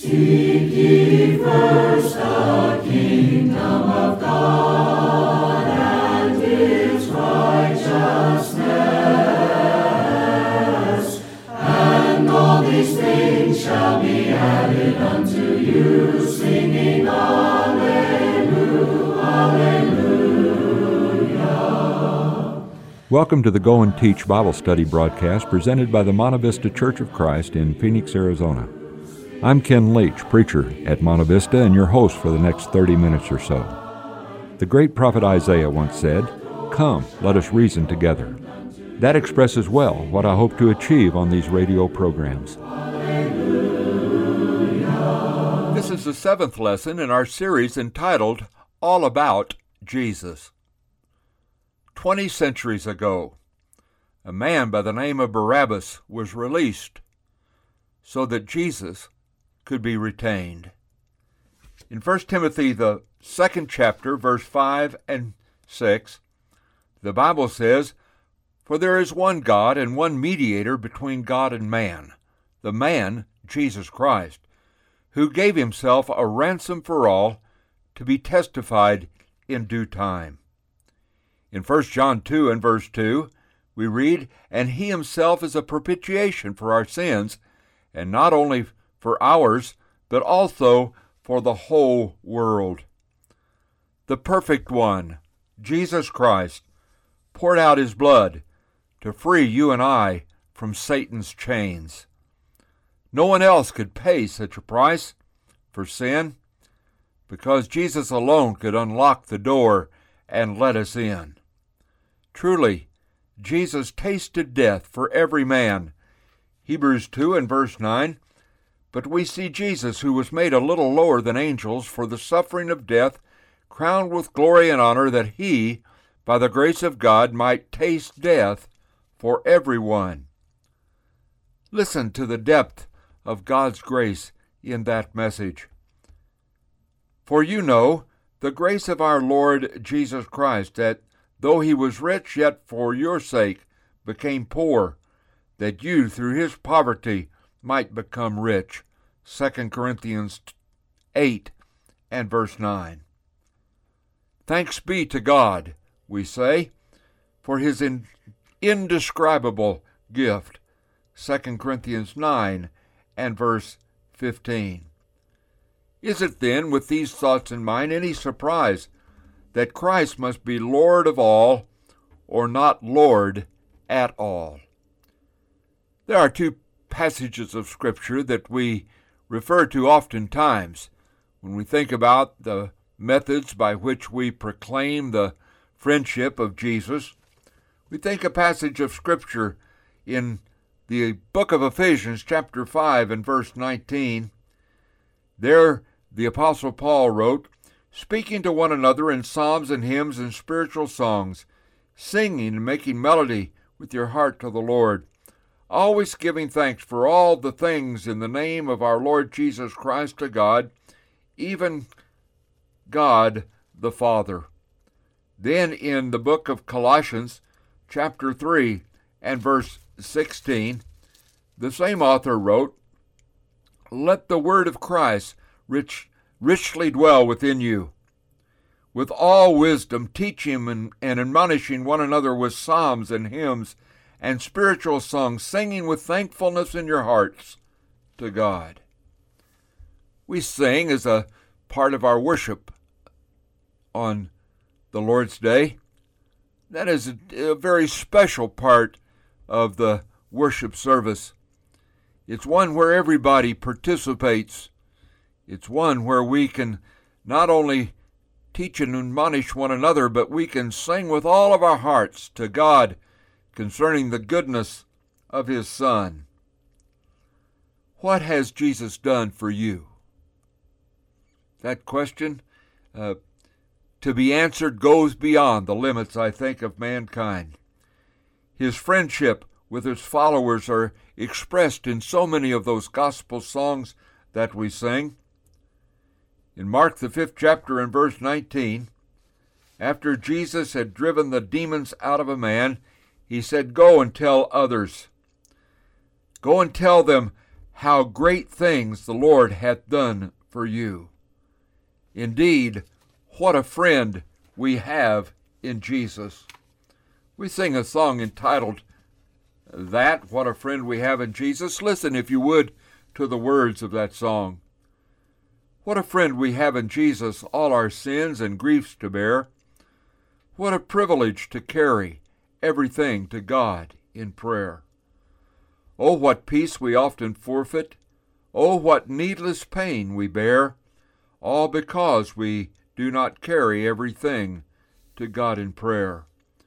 Seek ye first the kingdom of God and His righteousness, and all these things shall be added unto you, singing Alleluia, Alleluia. Welcome to the Go and Teach Bible Study broadcast presented by the Monte Vista Church of Christ in Phoenix, Arizona. I'm Ken Leach, preacher at Monte Vista, and your host for the next 30 minutes or so. The great prophet Isaiah once said, "Come, let us reason together." That expresses well what I hope to achieve on these radio programs. This is the 7th lesson in our series entitled, All About Jesus. 20 centuries ago, a man by the name of Barabbas was released so that Jesus could be retained. In 1 Timothy, the 2nd chapter, verse 5 and 6, the Bible says, "For there is one God and one mediator between God and man, the man, Jesus Christ, who gave himself a ransom for all, to be testified in due time." In 1 John 2 and verse 2, we read, "And he himself is a propitiation for our sins, and not only for ours, but also for the whole world." The perfect one, Jesus Christ, poured out his blood to free you and I from Satan's chains. No one else could pay such a price for sin, because Jesus alone could unlock the door and let us in. Truly, Jesus tasted death for every man. Hebrews 2 and verse 9, "But we see Jesus, who was made a little lower than angels for the suffering of death, crowned with glory and honor, that he, by the grace of God, might taste death for everyone." Listen to the depth of God's grace in that message. "For you know the grace of our Lord Jesus Christ, that though he was rich, yet for your sake became poor, that you through his poverty might become rich." 2 Corinthians 8 and verse 9. Thanks be to God, we say, for his indescribable gift. 2 Corinthians 9 and verse 15. Is it then, with these thoughts in mind, any surprise that Christ must be Lord of all, or not Lord at all? There are two passages of Scripture that we refer to oftentimes when we think about the methods by which we proclaim the friendship of Jesus. We think a passage of Scripture in the book of Ephesians, chapter 5 and verse 19. There, the Apostle Paul wrote, "Speaking to one another in psalms and hymns and spiritual songs, singing and making melody with your heart to the Lord, always giving thanks for all the things in the name of our Lord Jesus Christ to God, even God the Father." Then in the book of Colossians, chapter 3 and verse 16, the same author wrote, "Let the word of Christ richly dwell within you, with all wisdom, teaching and admonishing one another with psalms and hymns and spiritual songs, singing with thankfulness in your hearts to God." We sing as a part of our worship on the Lord's Day. That is a very special part of the worship service. It's one where everybody participates. It's one where we can not only teach and admonish one another, but we can sing with all of our hearts to God concerning the goodness of his Son. What has Jesus done for you? That question, to be answered, goes beyond the limits, I think, of mankind. His friendship with his followers are expressed in so many of those gospel songs that we sing. In Mark, the 5th chapter and verse 19, after Jesus had driven the demons out of a man, he said, "Go and tell others. Go and tell them how great things the Lord hath done for you. Indeed, what a friend we have in Jesus. We sing a song entitled, "That, What a Friend We Have in Jesus." Listen, if you would, to the words of that song. What a friend we have in Jesus, all our sins and griefs to bear. What a privilege to carry everything to God in prayer. Oh, what peace we often forfeit. Oh, what needless pain we bear, all because we do not carry everything to God in prayer.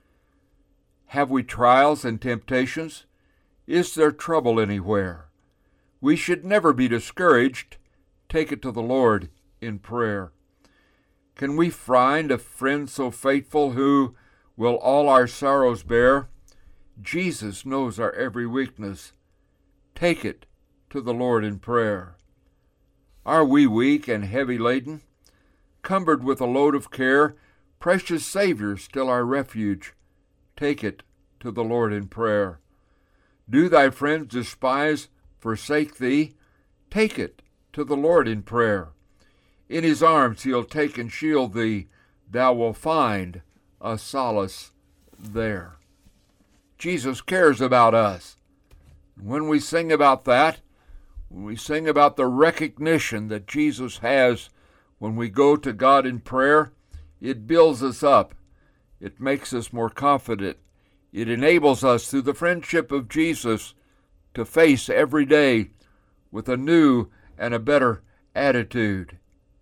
Have we trials and temptations? Is there trouble anywhere? We should never be discouraged. Take it to the Lord in prayer. Can we find a friend so faithful who will all our sorrows bear? Jesus knows our every weakness. Take it to the Lord in prayer. Are we weak and heavy laden, cumbered with a load of care? Precious Savior, still our refuge. Take it to the Lord in prayer. Do thy friends despise, forsake thee? Take it to the Lord in prayer. In his arms he'll take and shield thee. Thou wilt find a solace there. Jesus cares about us. When we sing about that, when we sing about the recognition that Jesus has when we go to God in prayer, it builds us up. It makes us more confident. It enables us, through the friendship of Jesus, to face every day with a new and a better attitude.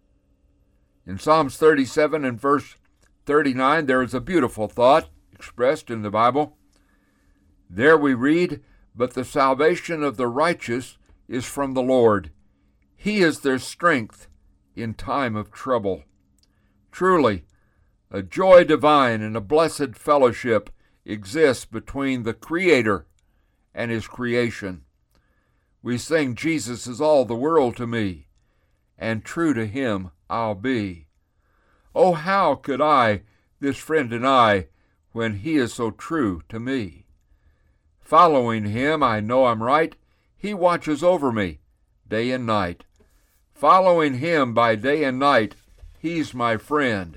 In Psalms 37 and verse 39, there is a beautiful thought expressed in the Bible. There we read, "But the salvation of the righteous is from the Lord. He is their strength in time of trouble." Truly, a joy divine and a blessed fellowship exists between the Creator and his creation. We sing, "Jesus is all the world to me, and true to him I'll be." Oh, how could I, this friend deny, when he is so true to me? Following him, I know I'm right. He watches over me day and night. Following him by day and night, he's my friend.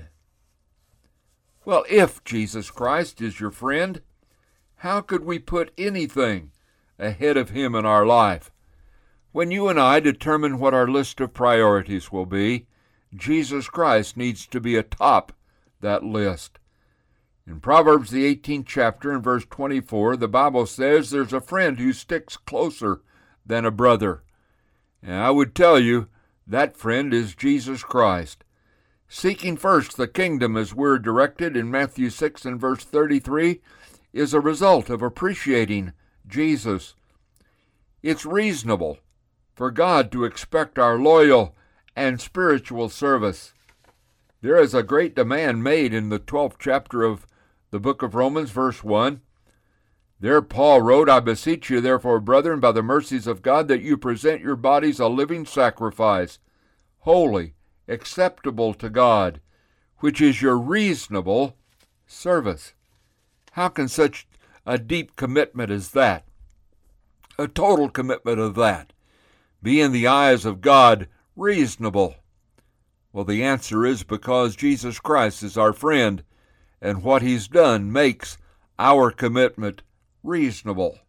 Well, if Jesus Christ is your friend, how could we put anything ahead of him in our life? When you and I determine what our list of priorities will be, Jesus Christ needs to be atop that list. In Proverbs, the 18th chapter, in verse 24, the Bible says there's a friend who sticks closer than a brother. And I would tell you, that friend is Jesus Christ. Seeking first the kingdom, as we're directed in Matthew 6 and verse 33, is a result of appreciating Jesus. It's reasonable for God to expect our loyal and spiritual service. There is a great demand made in the 12th chapter of the book of Romans, verse 1. There Paul wrote, "I beseech you, therefore, brethren, by the mercies of God, that you present your bodies a living sacrifice, holy, acceptable to God, which is your reasonable service." How can such a deep commitment as that, a total commitment of that, be in the eyes of God reasonable? Well, the answer is because Jesus Christ is our friend, and what he's done makes our commitment reasonable.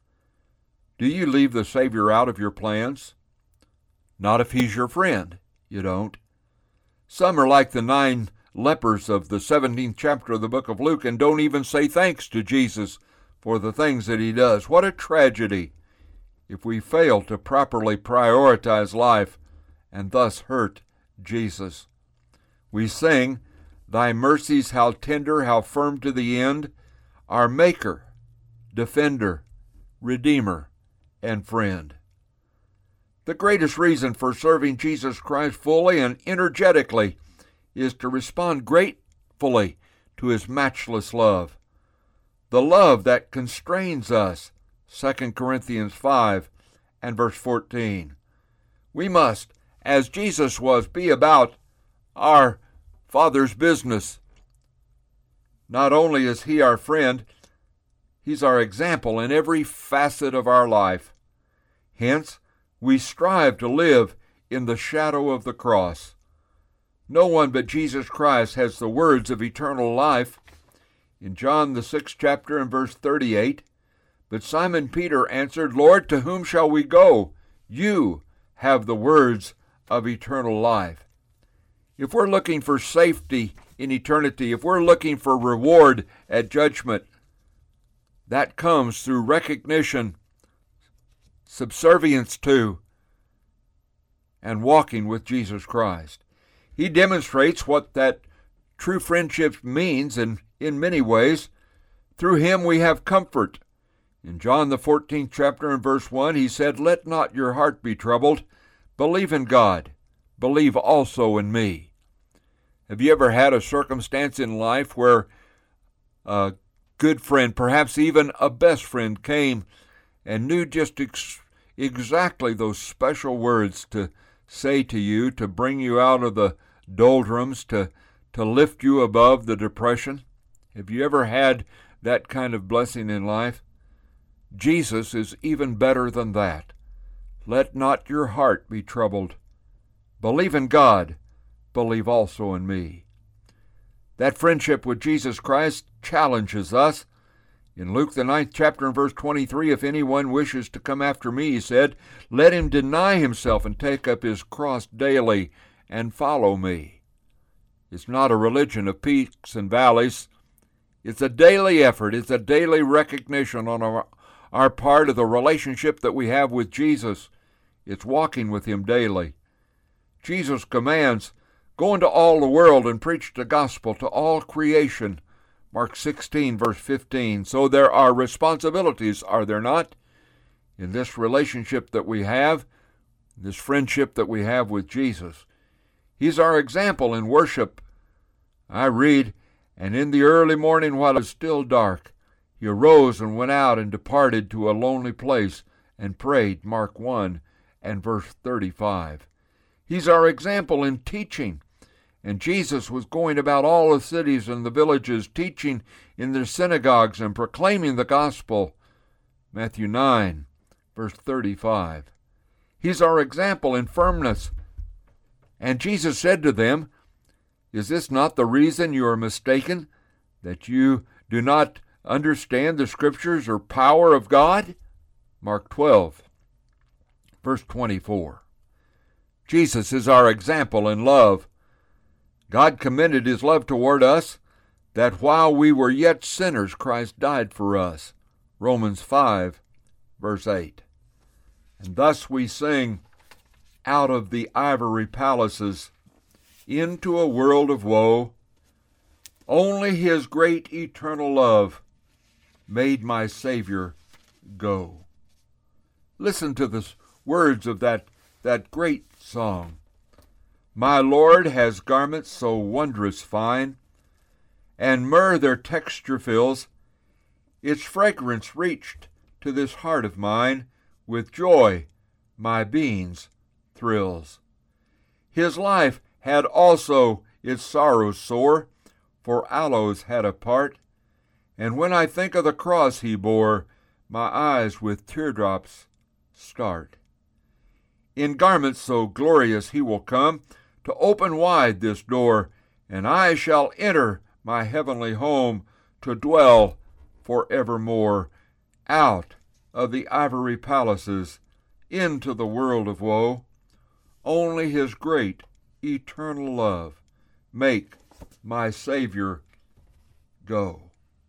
Do you leave the Savior out of your plans? Not if he's your friend. You don't. Some are like the 9 lepers of the 17th chapter of the book of Luke and don't even say thanks to Jesus for the things that he does. What a tragedy if we fail to properly prioritize life and thus hurt Jesus. We sing, "Thy mercies how tender, how firm to the end, our Maker, Defender, Redeemer, and Friend." The greatest reason for serving Jesus Christ fully and energetically is to respond gratefully to his matchless love. The love that constrains us, 2 Corinthians 5 and verse 14. We must, as Jesus was, be about our Father's business. Not only is he our friend, he's our example in every facet of our life. Hence, we strive to live in the shadow of the cross. No one but Jesus Christ has the words of eternal life. In John the 6th chapter and verse 38, but Simon Peter answered, Lord, to whom shall we go? You have the words of eternal life. If we're looking for safety in eternity, if we're looking for reward at judgment, that comes through recognition, subservience to, and walking with Jesus Christ. He demonstrates what that true friendship means, and in many ways, through him we have comfort. In John the 14th chapter and verse 1, he said, Let not your heart be troubled. Believe in God. Believe also in me. Have you ever had a circumstance in life where a good friend, perhaps even a best friend, came and knew just exactly those special words to say to you, to bring you out of the doldrums, to lift you above the depression? Have you ever had that kind of blessing in life? Jesus is even better than that. Let not your heart be troubled. Believe in God. Believe also in me. That friendship with Jesus Christ challenges us. In Luke the 9th chapter and verse 23, if anyone wishes to come after me, he said, let him deny himself and take up his cross daily and follow me. It's not a religion of peaks and valleys. It's a daily effort. It's a daily recognition on our part of the relationship that we have with Jesus. It's walking with him daily. Jesus commands, go into all the world and preach the gospel to all creation. Mark 16, verse 15. So there are responsibilities, are there not, in this relationship that we have, this friendship that we have with Jesus. He's our example in worship. I read, and in the early morning while it was still dark, he arose and went out and departed to a lonely place and prayed, Mark 1 and verse 35. He's our example in teaching. And Jesus was going about all the cities and the villages, teaching in their synagogues and proclaiming the gospel. Matthew 9, verse 35. He's our example in firmness. And Jesus said to them, is this not the reason you are mistaken, that you do not understand the Scriptures or power of God? Mark 12, verse 24. Jesus is our example in love. God commended his love toward us, that while we were yet sinners, Christ died for us. Romans 5, verse 8. And thus we sing, out of the ivory palaces, into a world of woe, only his great eternal love made my Savior go. Listen to the words of that great song. My Lord has garments so wondrous fine, and myrrh their texture fills. Its fragrance reached to this heart of mine, with joy my being's thrills. His life had also its sorrows sore, for aloes had a part, and when I think of the cross he bore, my eyes with teardrops start. In garments so glorious he will come, to open wide this door, and I shall enter my heavenly home, to dwell forevermore, out of the ivory palaces, into the world of woe. Only his great eternal love make my Savior go.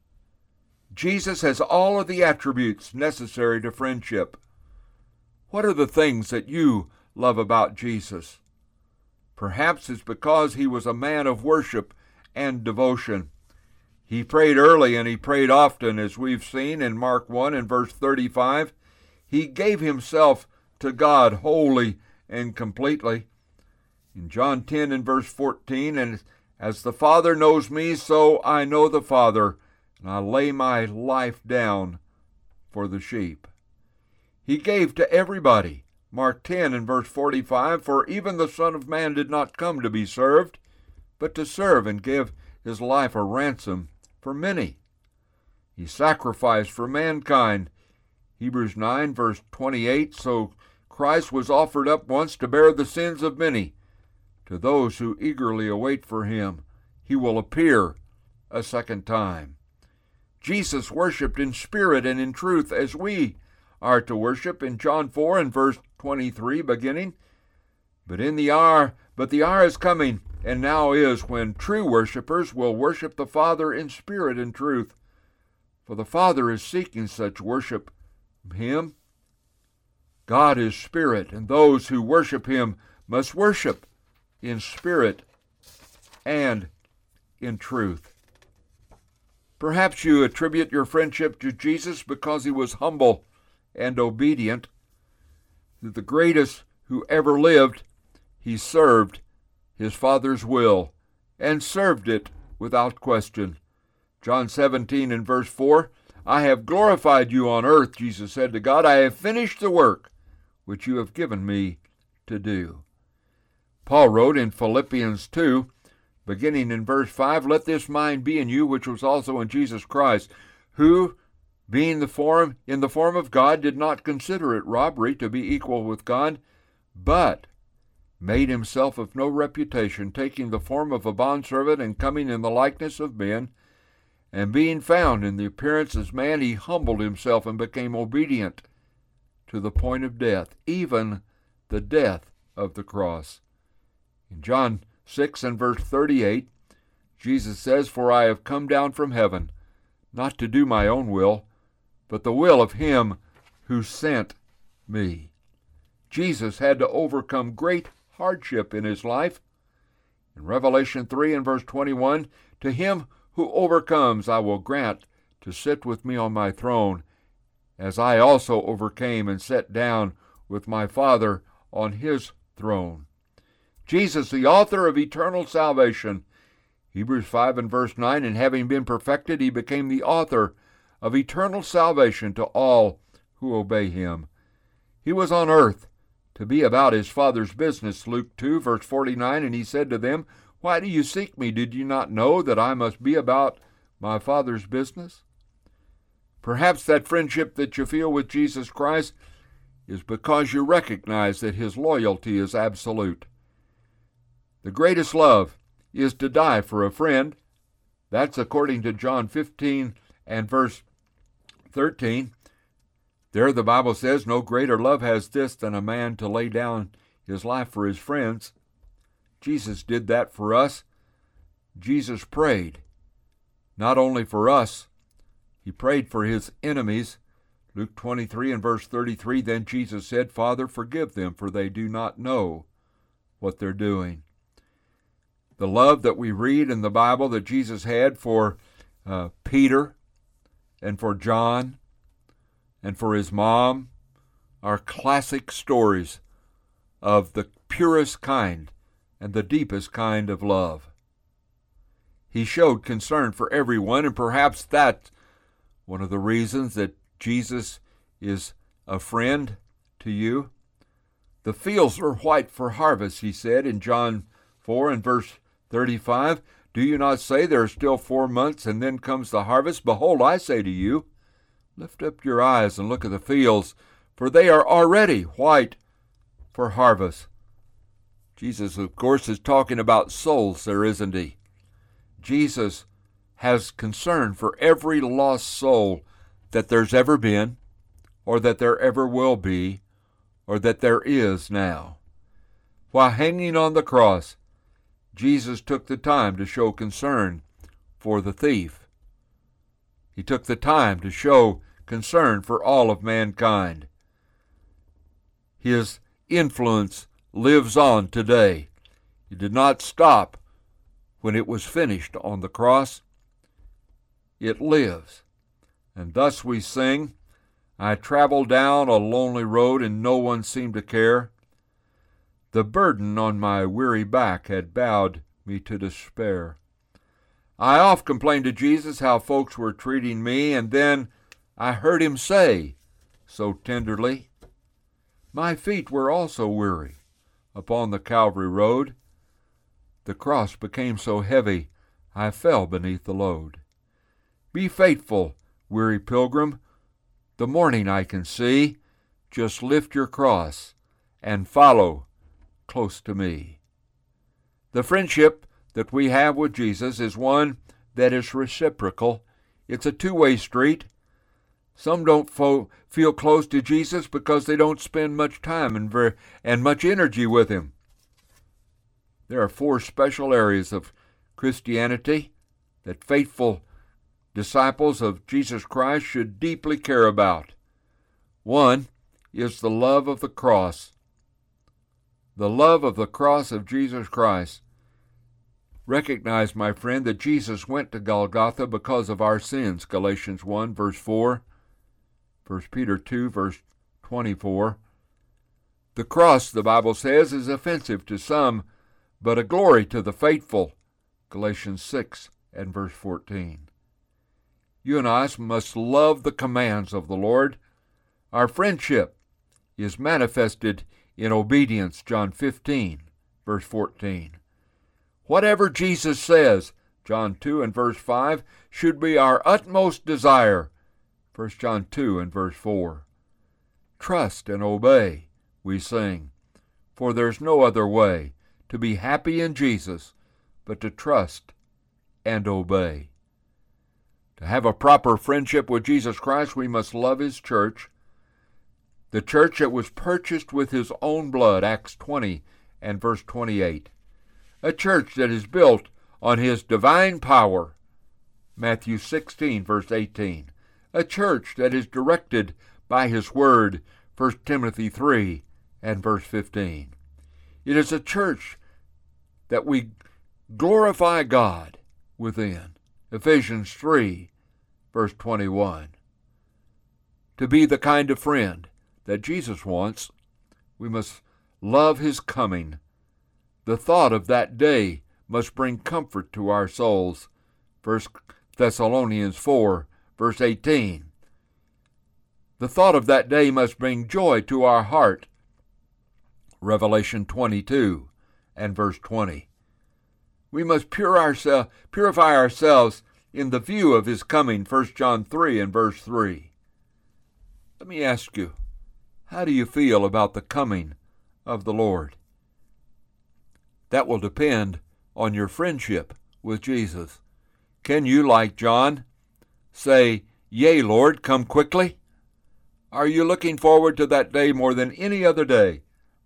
Jesus has all of the attributes necessary to friendship. What are the things that you love about Jesus? Perhaps it's because he was a man of worship and devotion. He prayed early and he prayed often, as we've seen in Mark 1 and verse 35. He gave himself to God wholly and completely. In John 10 and verse 14, and as the Father knows me, so I know the Father, and I lay my life down for the sheep. He gave to everybody. Mark 10 and verse 45, for even the Son of Man did not come to be served, but to serve and give his life a ransom for many. He sacrificed for mankind. Hebrews 9 verse 28, so Christ was offered up once to bear the sins of many. To those who eagerly await for him, he will appear a second time. Jesus worshiped in spirit and in truth as we are to worship in John 4 and verse 23 beginning. But the hour is coming, and now is, when true worshipers will worship the Father in spirit and truth. For the Father is seeking such worship of him. God is spirit, and those who worship him must worship in spirit and in truth. Perhaps you attribute your friendship to Jesus because he was humble and obedient. The greatest who ever lived, he served his Father's will and served it without question. John 17 and verse 4, I have glorified you on earth, Jesus said to God. I have finished the work which you have given me to do. Paul wrote in Philippians 2, beginning in verse 5, let this mind be in you which was also in Jesus Christ, who, being in the form of God, did not consider it robbery to be equal with God, but made himself of no reputation, taking the form of a bondservant and coming in the likeness of men. And being found in the appearance as man, he humbled himself and became obedient to the point of death, even the death of the cross. In John 6 and verse 38, Jesus says, for I have come down from heaven, not to do my own will, but the will of him who sent me. Jesus had to overcome great hardship in his life. In Revelation 3 and verse 21, to him who overcomes I will grant to sit with me on my throne, as I also overcame and sat down with my Father on his throne. Jesus, the author of eternal salvation. Hebrews 5 and verse 9, and having been perfected, he became the author of eternal salvation to all who obey him. He was on earth to be about his Father's business, Luke 2 verse 49, and he said to them, why do you seek me? Did you not know that I must be about my Father's business? Perhaps that friendship that you feel with Jesus Christ is because you recognize that his loyalty is absolute. The greatest love is to die for a friend. That's according to John 15 and verse 13. There the Bible says, no greater love has this than a man to lay down his life for his friends. Jesus did that for us. Jesus prayed not only for us, he prayed for his enemies. Luke 23 and verse 33, then Jesus said, Father, forgive them, for they do not know what they're doing. The love that we read in the Bible that Jesus had for Peter and for John and for his mom are classic stories of the purest kind and the deepest kind of love. He showed concern for everyone, and perhaps that's one of the reasons that Jesus is a friend to you. The fields are white for harvest, he said in John 4 and verse 35. Do you not say there are still 4 months, and then comes the harvest? Behold, I say to you, lift up your eyes and look at the fields, for they are already white for harvest. Jesus, of course, is talking about souls there, isn't he? Jesus has concern for every lost soul that there's ever been, or that there ever will be, or that there is now. While hanging on the cross, Jesus took the time to show concern for the thief. He took the time to show concern for all of mankind. His influence lives on today. It did not stop when it was finished on the cross. It lives. And thus we sing, I traveled down a lonely road and no one seemed to care. The burden on my weary back had bowed me to despair. I oft complained to Jesus how folks were treating me, and then I heard him say so tenderly, my feet were also weary upon the Calvary road. The cross became so heavy, I fell beneath the load. Be faithful, weary pilgrim, the morning I can see. Just lift your cross and follow close to me. The friendship that we have with Jesus is one that is reciprocal. It's a two-way street. Some don't feel close to Jesus because they don't spend much time and much energy with him. There are 4 special areas of Christianity that faithful disciples of Jesus Christ should deeply care about. One is the love of the cross. The love of the cross of Jesus Christ. Recognize, my friend, that Jesus went to Golgotha because of our sins. Galatians 1, verse 4. 1 Peter 2, verse 24. The cross, the Bible says, is offensive to some, but a glory to the faithful. Galatians 6 and verse 14. You and I must love the commands of the Lord. Our friendship is manifested in obedience. John 15, verse 14. Whatever Jesus says, John 2 and verse 5, should be our utmost desire. 1 John 2 and verse 4. Trust and obey, we sing, for there's no other way to be happy in Jesus but to trust and obey. To have a proper friendship with Jesus Christ, we must love his church, the church that was purchased with his own blood, Acts 20 and verse 28. A church that is built on his divine power, Matthew 16, verse 18. A church that is directed by his word, 1 Timothy 3 and verse 15. It is a church that we glorify God within, Ephesians 3, verse 21. To be the kind of friend that Jesus wants, we must love his coming. The thought of that day must bring comfort to our souls. 1 Thessalonians 4, verse 18. The thought of that day must bring joy to our heart. Revelation 22 and verse 20. We must purify ourselves in the view of his coming. 1 John 3 and verse 3. Let me ask you, how do you feel about the coming of the Lord? That will depend on your friendship with Jesus. Can you, like John, say, "Yea, Lord, come quickly"? Are you looking forward to that day more than any other day?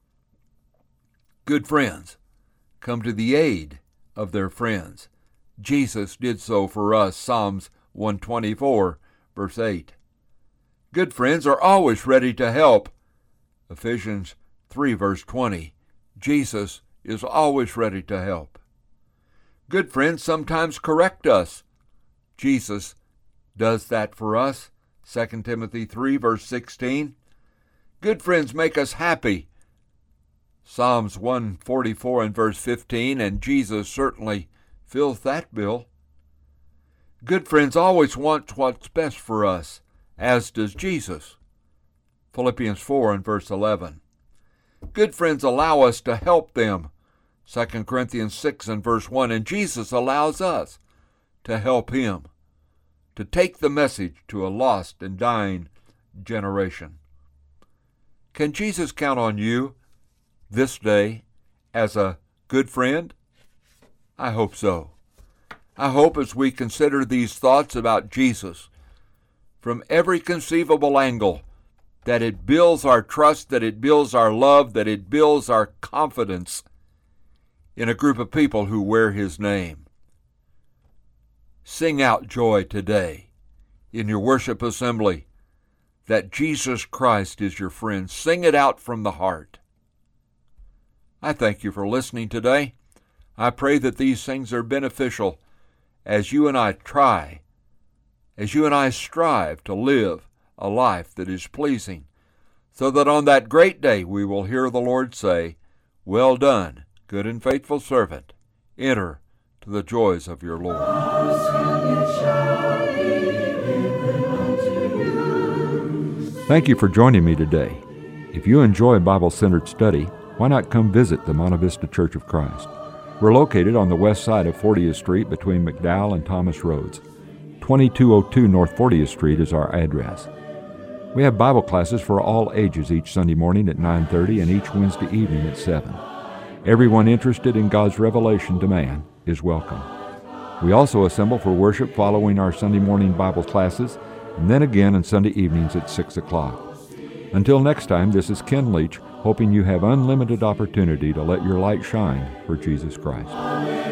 Good friends come to the aid of their friends. Jesus did so for us, Psalms 124, verse 8. Good friends are always ready to help. Ephesians 3, verse 20. Jesus is always ready to help. Good friends sometimes correct us. Jesus does that for us. 2 Timothy 3, verse 16. Good friends make us happy. Psalms 144 and verse 15, and Jesus certainly fills that bill. Good friends always want what's best for us, as does Jesus. Philippians 4 and verse 11. Good friends allow us to help them. 2 Corinthians 6 and verse 1, and Jesus allows us to help him, to take the message to a lost and dying generation. Can Jesus count on you this day as a good friend? I hope so. I hope as we consider these thoughts about Jesus from every conceivable angle, that it builds our trust, that it builds our love, that it builds our confidence in a group of people who wear his name. Sing out joy today in your worship assembly that Jesus Christ is your friend. Sing it out from the heart. I thank you for listening today. I pray that these things are beneficial as you and I strive to live a life that is pleasing, so that on that great day we will hear the Lord say, "Well done, good and faithful servant. Enter to the joys of your Lord." Thank you for joining me today. If you enjoy Bible-centered study, why not come visit the Monte Vista Church of Christ? We're located on the west side of 40th Street between McDowell and Thomas Roads. 2202 North 40th Street is our address. We have Bible classes for all ages each Sunday morning at 9:30 and each Wednesday evening at 7. Everyone interested in God's revelation to man is welcome. We also assemble for worship following our Sunday morning Bible classes, and then again on Sunday evenings at 6 o'clock. Until next time, this is Ken Leach, hoping you have unlimited opportunity to let your light shine for Jesus Christ.